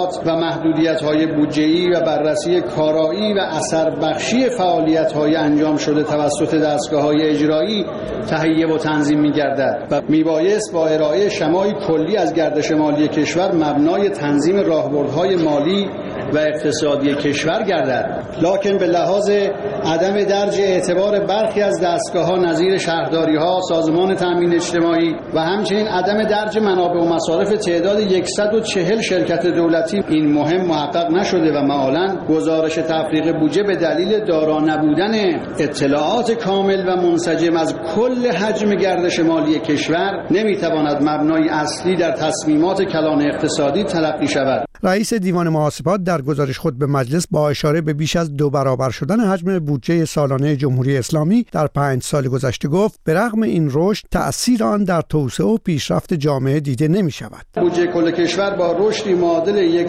مشکلات و محدودیت‌های بودجه‌ای و بررسی کارایی و اثربخشی فعالیت‌های انجام شده توسط دستگاه‌های اجرایی تهیه و تنظیم می‌گردد و میبایست با ارائه شمای کلی از گردش مالی کشور مبنای تنظیم راهبردهای مالی و اقتصادی کشور گردد. لکن به لحاظ عدم درج اعتبار برخی از دستگاه‌ها نظیر شهرداری‌ها، سازمان تأمین اجتماعی و همچنین عدم درج منابع و مصارف تعداد 140 شرکت دولتی این مهم محقق نشده و معالاً گزارش تفریق بودجه به دلیل دارا نبودن اطلاعات کامل و منسجم از کل حجم گردش مالی کشور نمی‌تواند مبنای اصلی در تصمیمات کلان اقتصادی تلقی شود. رئیس دیوان محاسبات در گزارش خود به مجلس با اشاره به بیش از 2 برابر شدن حجم بودجه سالانه جمهوری اسلامی در 5 سال گذشته گفت به رغم این رشد تأثیر آن در توسعه و پیشرفت جامعه دیده نمی شود. بودجه کل کشور با رشدی معادل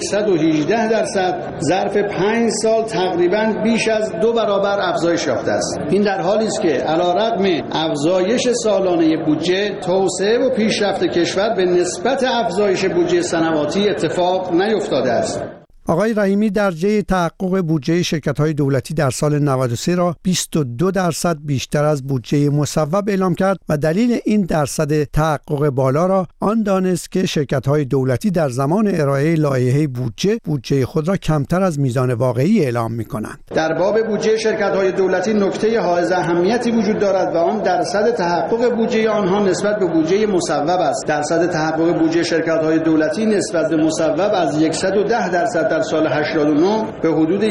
118% ظرف 5 سال تقریباً بیش از 2 برابر افزایش یافته است. این در حالی است که علیرغم افزایش سالانه بودجه توسعه و پیشرفت کشور به نسبت افزایش بودجه سنواتی اتفاق نیفتاده است. آقای رحیمی درجه تحقق بودجه شرکت‌های دولتی در سال 93 را 22% بیشتر از بودجه مصوب اعلام کرد و دلیل این درصد تحقق بالا را آن دانست که شرکت‌های دولتی در زمان ارائه لایحه بودجه خود را کمتر از میزان واقعی اعلام می‌کنند. در باب بودجه شرکت‌های دولتی نکته حائز اهمیتی وجود دارد و آن درصد تحقق بودجه آنها نسبت به بودجه مصوب است. درصد تحقق بودجه شرکت‌های دولتی نسبت به مصوب از 110% در سال 89 به حدود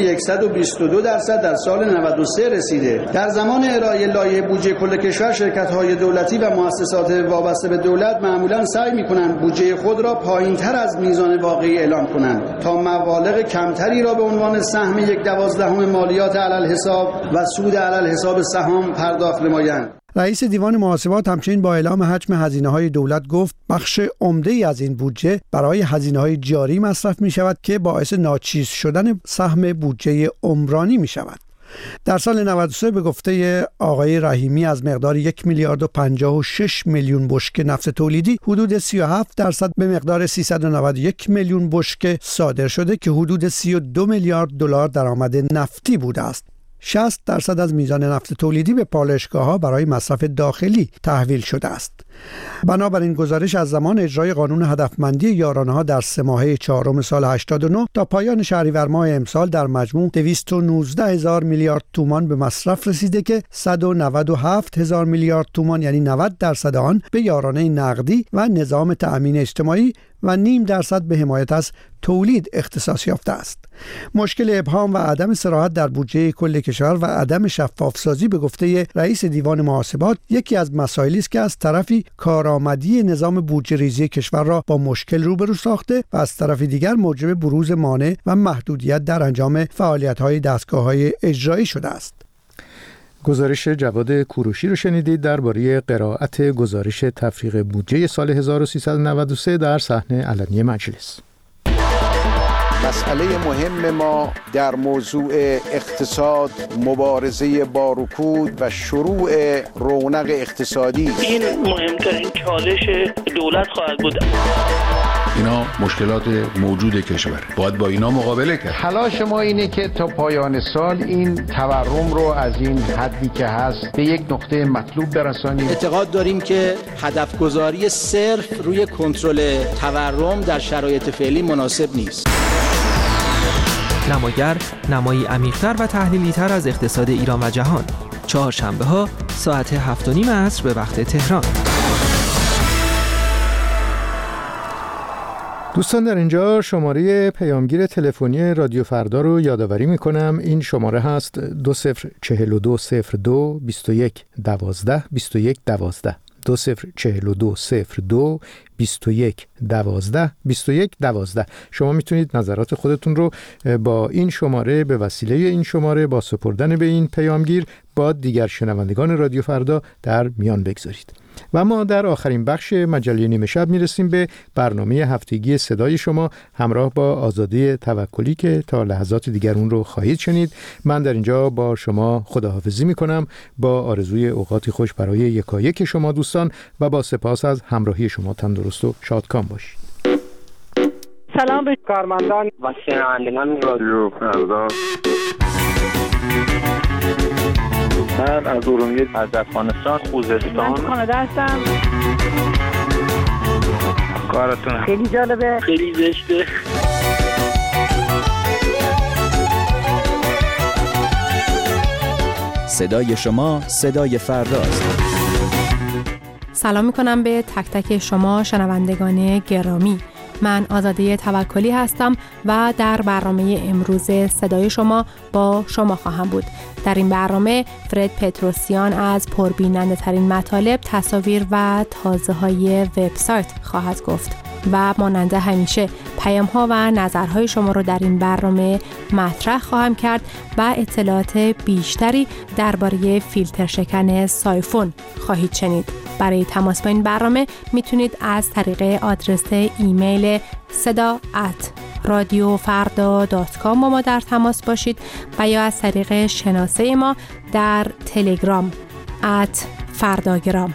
122% در سال 93 رسیده. در زمان ارائه لایحه بودجه کل کشور شرکت‌های دولتی و مؤسسات وابسته به دولت معمولاً سعی می‌کنند بودجه خود را پایین‌تر از میزان واقعی اعلام کنند تا مبالغ کمتری را به عنوان سهم 1/12 مالیات علی الحساب و سود علی الحساب سهام پرداخت نمایند. رئیس دیوان محاسبات همچنین با اعلام حجم هزینه‌های دولت گفت بخش عمده‌ای از این بودجه برای هزینه‌های جاری مصرف می‌شود که باعث ناچیز شدن سهم بودجه عمرانی می‌شود. در سال 93 به گفته آقای رحیمی از مقدار 1 میلیارد و 56 میلیون بشکه نفت تولیدی حدود 37% به مقدار 391 میلیون بشکه صادر شده که حدود 32 میلیارد دلار درآمد نفتی بوده است. 60% از میزان نفت تولیدی به پالایشگاه‌ها برای مصرف داخلی تحویل شده است. بنابراین گزارش از زمان اجرای قانون هدفمندی یارانه‌ها در 3 ماهه چهارم سال 89 تا پایان شهریور ماه امسال در مجموع 219,000 میلیارد تومان به مصرف رسیده که 197,000 میلیارد تومان یعنی 90% آن به یارانه نقدی و نظام تأمین اجتماعی و 0.5% به حمایت از تولید اختصاص یافته است. مشکل ابهام و عدم صراحت در بودجه کل کشور و عدم شفاف سازی به گفته رئیس دیوان محاسبات یکی از مسائلی است که از طرفی کارآمدی نظام بودجه ریزی کشور را با مشکل روبرو ساخته و از طرف دیگر موجب بروز مانع و محدودیت در انجام فعالیت‌های دستگاه‌های اجرایی شده است. گزارش جواد کوروشی رو شنیدید درباره قرائت گزارش تفریق بودجه سال 1393 در صحنه علنی مجلس. مسئله مهم ما در موضوع اقتصاد، مبارزه با رکود و شروع رونق اقتصادی. این مهمترین چالش دولت خواهد بود. اینا مشکلات موجود کشور، باید با اینا مقابله کرد. تلاش ما اینه که تا پایان سال این تورم رو از این حدی که هست به یک نقطه مطلوب برسانیم. اعتقاد داریم که هدف گذاری صرف روی کنترل تورم در شرایط فعلی مناسب نیست. نماگر نمایی عمیق‌تر و تحلیلی‌تر از اقتصاد ایران و جهان. چهارشنبه‌ها ساعت 7:30 عصر به وقت تهران. دوستان در اینجا شماره پیامگیر تلفنی رادیو فردا رو یادآوری میکنم. این شماره هست 204202 2112 2112 204202 2112 2112. شما میتونید نظرات خودتون رو با این شماره به وسیله این شماره با سپردن به این پیامگیر با دیگر شنوندگان رادیو فردا در میان بگذارید. و ما در آخرین بخش مجله نیمه شب میرسیم به برنامه هفتگی صدای شما همراه با آزاده توکلی که تا لحظات دیگر اون رو خواهید شنید. من در اینجا با شما خداحافظی میکنم با آرزوی اوقاتی خوش برای یکایک شما دوستان و با سپاس از همراهی شما. تندرست و شادکام باشید. سلام به کارمندان و شنوندگان رادیو فردا. من از ارومیه، از افغانستان، خوزستان، کانادا هستم. کارتون خیلی جالبه، خیلی زشته. صدای شما صدای فرداست. سلام میکنم به تک تک شما شنوندگان گرامی. من آزاده توکلی هستم و در برنامه امروز صدای شما با شما خواهم بود. در این برنامه فرد پتروسیان از پربیننده ترین مطالب، تصاویر و تازه های وبسایت خواهد گفت و مانند همیشه پیام ها و نظرهای شما رو در این برنامه مطرح خواهم کرد و اطلاعات بیشتری درباره فیلتر شکن سایفون خواهید شنید. برای تماس با این برنامه میتونید از طریق آدرس ایمیل seda@radiofarda.com با ما در تماس باشید و یا از طریق شناسه ما در تلگرام @فرداگرام.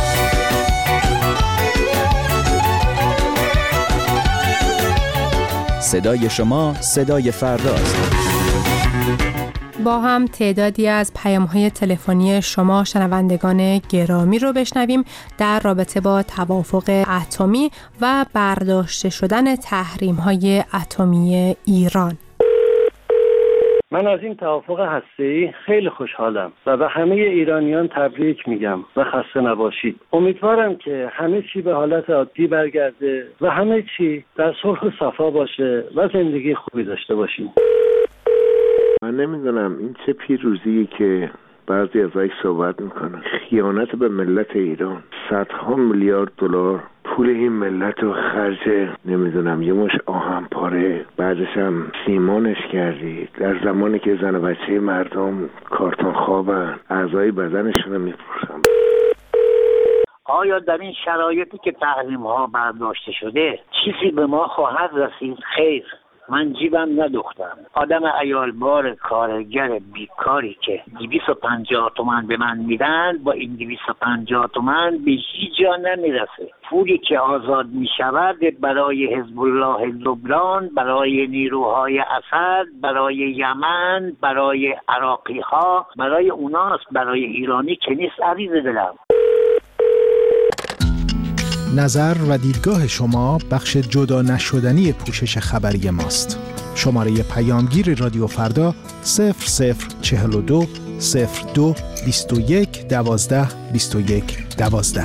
صدای شما صدای فرداست. با هم تعدادی از پیام‌های تلفنی شما شنوندگان گرامی رو بشنویم در رابطه با توافق اتمی و برداشته شدن تحریم‌های اتمی ایران. من از این توافق هسته‌ای خیلی خوشحالم و به همه ایرانیان تبریک میگم و خسته نباشید. امیدوارم که همه چی به حالت عادی برگرده و همه چی در صلح و صفا باشه و زندگی خوبی داشته باشیم. من نمیدونم این چه پیروزیه که بعضی ازش صحبت میکنن. خیانت به ملت ایران. صدها میلیارد دلار پول این ملت رو خرج نمیدونم یه مش آهن پاره، بعدش هم سیمانش کردی در زمانی که زن و بچه مردم کارتون خوابن، اعضای بدنشون رو میفروشن. آیا در این شرایطی که تحریم ها برداشته شده چیزی به ما خواهد رسید؟ خیر، من جیبم ندوختم. آدم عیالبار کارگر بیکاری که 250 تومن به من میدن با این 250 تومن به هیچ جا نمیرسه. پولی که آزاد میشود برای حزب الله لبنان، برای نیروهای اسد، برای یمن، برای عراقی ها، برای اوناست، برای ایرانی که نیست. عزیز دلم، نظر و دیدگاه شما بخش جدا نشدنی پوشش خبری ماست. شماره پیامگیر رادیو فردا 0042 02 21 12 21 12.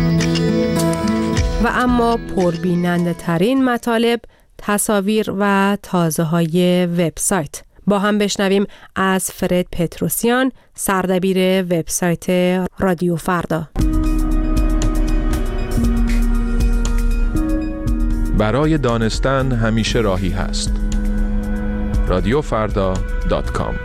و اما پربیننده ترین مطالب، تصاویر و تازه های وبسایت. با هم بشنویم از فرد پتروسیان، سردبیر وبسایت رادیو فردا. برای دانستن همیشه راهی هست. radiofarda.com.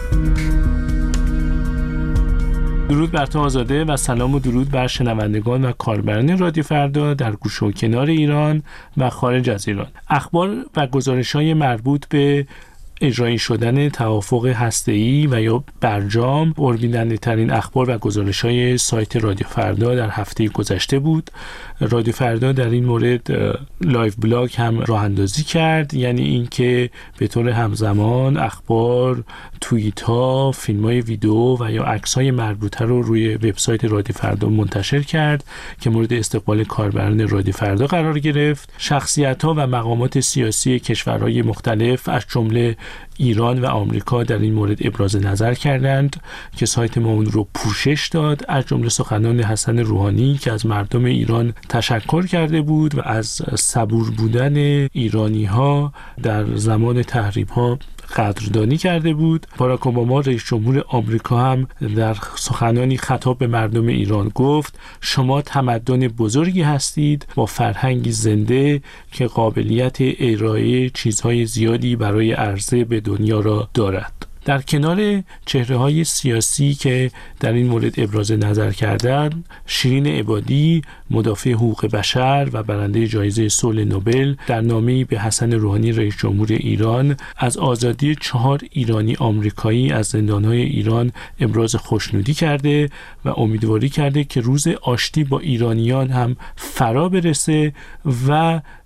درود بر تو آزاده و سلام و درود بر شنوندگان و کاربران رادیو فردا در گوشه و کنار ایران و خارج از ایران. اخبار و گزارش‌های مربوط به اجرایی شدن توافق هسته‌ای و یا برجام پربیننده ترین اخبار و گزارش‌های سایت رادیو فردا در هفته گذشته بود. رادیو فردا در این مورد لایو بلاگ هم راه اندازی کرد، یعنی اینکه به طور همزمان اخبار، توییت‌ها، فیلم‌های ویدیو و یا عکس‌های مربوطه رو روی وبسایت رادیو فردا منتشر کرد که مورد استقبال کاربران رادیو فردا قرار گرفت. شخصیت‌ها و مقامات سیاسی کشورهای مختلف از جمله ایران و آمریکا در این مورد ابراز نظر کردند که سایت ما اون رو پوشش داد، از جمله سخنان حسن روحانی که از مردم ایران تشکر کرده بود و از صبور بودن ایرانی‌ها در زمان تحریم‌ها قدردانی کرده بود. باراک اوباما رئیس جمهور آمریکا هم در سخنانی خطاب به مردم ایران گفت شما تمدن بزرگی هستید با فرهنگی زنده که قابلیت ارائه چیزهای زیادی برای عرضه به دنیا را دارد. در کنار چهره‌های سیاسی که در این مورد ابراز نظر کردند، شیرین عبادی، مدافع حقوق بشر و برنده جایزه صلح نوبل، در نامه‌ای به حسن روحانی رئیس جمهور ایران از آزادی 4 ایرانی آمریکایی از زندان‌های ایران ابراز خوشنودی کرده و امیدواری کرده که روز آشتی با ایرانیان هم فرا برسه و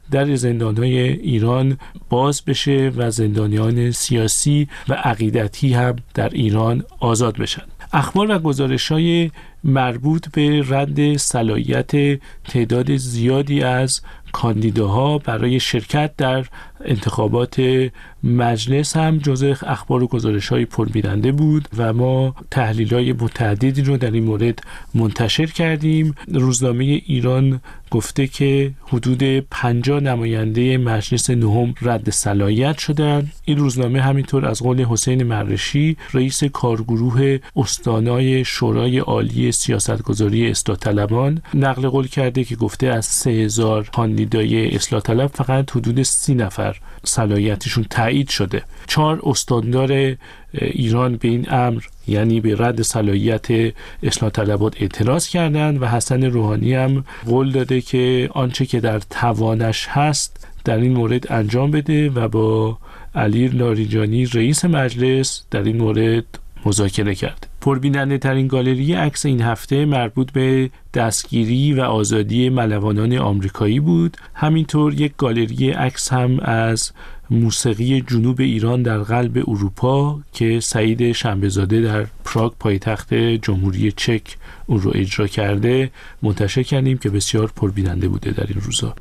در زندان‌های ایران باز بشه و زندانیان سیاسی و عقیدتی هم در ایران آزاد بشن. اخبار و گزارش‌های مربوط به رد صلاحیت تعداد زیادی از کاندیداها برای شرکت در انتخابات مجلس هم جزء اخبار و گزارش‌های پربیننده بود و ما تحلیل‌های متعددی رو در این مورد منتشر کردیم. روزنامه ایران گفته که حدود 50 نماینده مجلس نهم رد صلاحیت شدند. این روزنامه همینطور از قول حسین مرشی رئیس کارگروه استانای شورای عالی سیاستگذاری اصلاح طلبان نقل قول کرده که گفته از 3000 کاندیدای اصلاح طلب فقط حدود 30 نفر صلاحیتشون تایید شده. 4 استاندار ایران به این امر یعنی به رد صلاحیت اصلاح طلبات اعتراض کردند و حسن روحانی هم قول داده که آنچه که در توانش هست در این مورد انجام بده و با علی لاریجانی رئیس مجلس در این مورد مذاکره کرد. پربیننده ترین گالری عکس این هفته مربوط به دستگیری و آزادی ملوانان آمریکایی بود. همینطور یک گالری عکس هم از موسیقی جنوب ایران در قلب اروپا که سعید شنبه‌زاده در پراگ پایتخت جمهوری چک اون رو اجرا کرده منتشر کردیم که بسیار پربیننده بوده در این روزا.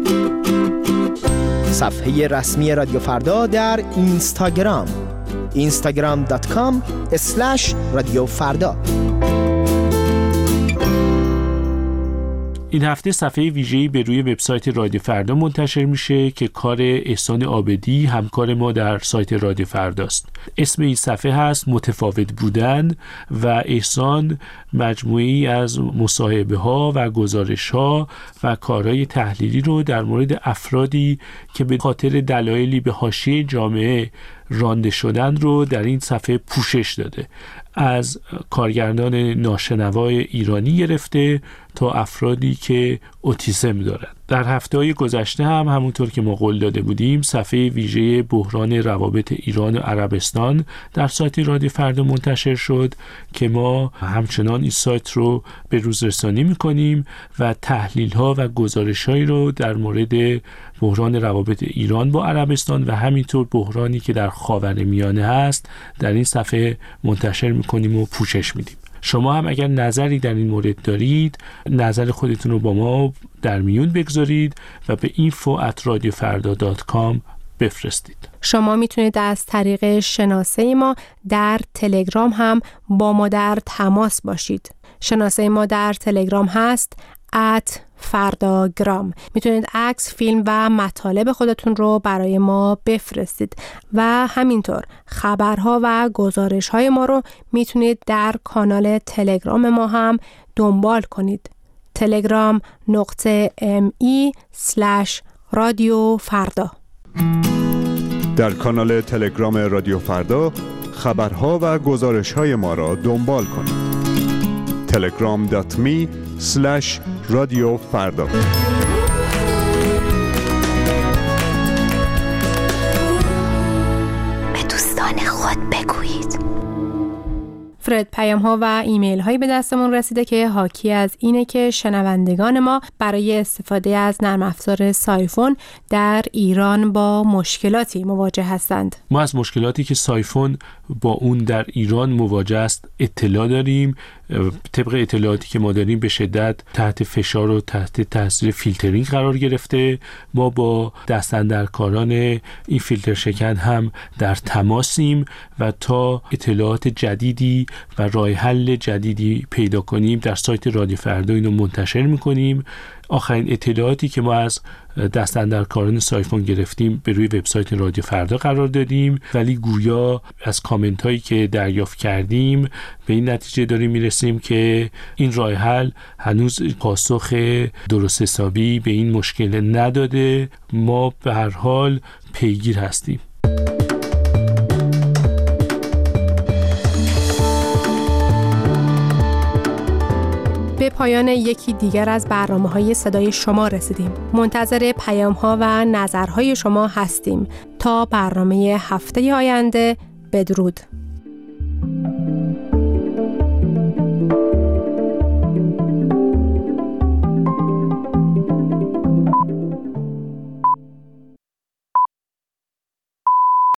صفحه رسمی رادیو فردا در اینستاگرام instagram.com/رادیو فردا. این هفته صفحه ویژه‌ای به روی وبسایت رادیو فردا منتشر میشه که کار احسان عابدی همکار ما در سایت رادیو فرداست. اسم این صفحه هست متفاوت بودن و احسان مجموعه‌ای از مصاحبه‌ها و گزارش‌ها و کارهای تحلیلی رو در مورد افرادی که به خاطر دلایلی به حاشیه جامعه رانده شدن رو در این صفحه پوشش داده. از کارگردان ناشنوای ایرانی گرفته تا افرادی که اوتیسم دارند. در هفته‌های گذشته هم همونطور که ما قول داده بودیم صفحه ویژه بحران روابط ایران و عربستان در سایت رادیو فردا منتشر شد که ما همچنان این سایت رو به روز رسانی می‌کنیم و تحلیل‌ها و گزارش‌هایی رو در مورد بحران روابط ایران با عربستان و همینطور بحرانی که در خاورمیانه هست در این صفحه منتشر می‌کنیم و پوشش میدیم. شما هم اگر نظری در این مورد دارید نظر خودتون رو با ما در میون بگذارید و به info@radiofarda.com بفرستید. شما میتونید از طریق شناسه ما در تلگرام هم با ما در تماس باشید. شناسه ما در تلگرام هست @فرداگرام. میتونید عکس، فیلم و مطالب خودتون رو برای ما بفرستید و همینطور خبرها و گزارش‌های ما رو میتونید در کانال تلگرام ما هم دنبال کنید. telegram.me/رادیو فردا. در کانال تلگرام رادیو فردا خبرها و گزارش‌های ما را دنبال کنید. telegram.me/رادیو فردا. به دوستان خود بگویید. فرد پیام ها و ایمیل هایی به دستمون رسیده که حاکی از اینه که شنوندگان ما برای استفاده از نرم افزار سایفون در ایران با مشکلاتی مواجه هستند. ما از مشکلاتی که سایفون با اون در ایران مواجه است اطلاع داریم. طبق اطلاعاتی که ما داریم به شدت تحت فشار و تحت تاثیر فیلترینگ قرار گرفته. ما با دستاندرکاران این فیلتر شکن هم در تماسیم و تا اطلاعات جدیدی و راه حل جدیدی پیدا کنیم در سایت رادیو فردا اینو منتشر میکنیم. آخرین اطلاعاتی که ما از دستاندرکاران سایفون گرفتیم به روی وبسایت رادیو فردا قرار دادیم، ولی گویا از کامنت هایی که دریافت کردیم به این نتیجه داریم میرسیم که این راه حل هنوز پاسخ درست حسابی به این مشکل نداده. ما به هر حال پیگیر هستیم. به پایان یکی دیگر از برنامه‌های صدای شما رسیدیم. منتظر پیام‌ها و نظرهای شما هستیم. تا برنامه هفته آینده، بدرود.